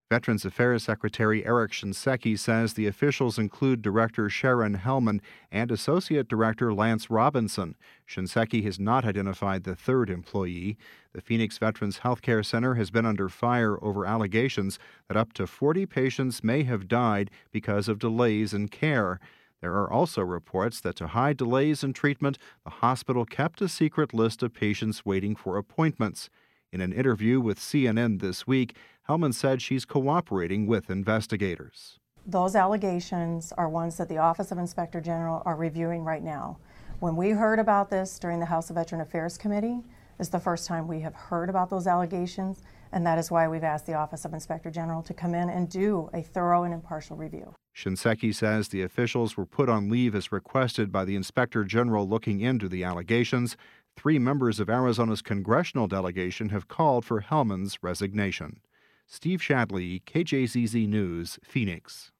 Veterans Affairs Secretary Eric Shinseki says the officials include Director Sharon Hellman and Associate Director Lance Robinson. Shinseki has not identified the third employee. The Phoenix Veterans Healthcare Center has been under fire over allegations that up to 40 patients may have died because of delays in care. There are also reports that to hide delays in treatment, the hospital kept a secret list of patients waiting for appointments. In an interview with CNN this week, Hellman said she's cooperating with investigators. Those allegations are ones that the Office of Inspector General are reviewing right now. When we heard about this during the House of Veteran Affairs Committee, it's the first time we have heard about those allegations, and that is why we've asked the Office of Inspector General to come in and do a thorough and impartial review. Shinseki says the officials were put on leave as requested by the Inspector General looking into the allegations. 3 members of Arizona's congressional delegation have called for Hellman's resignation. Steve Shadley, KJZZ News, Phoenix.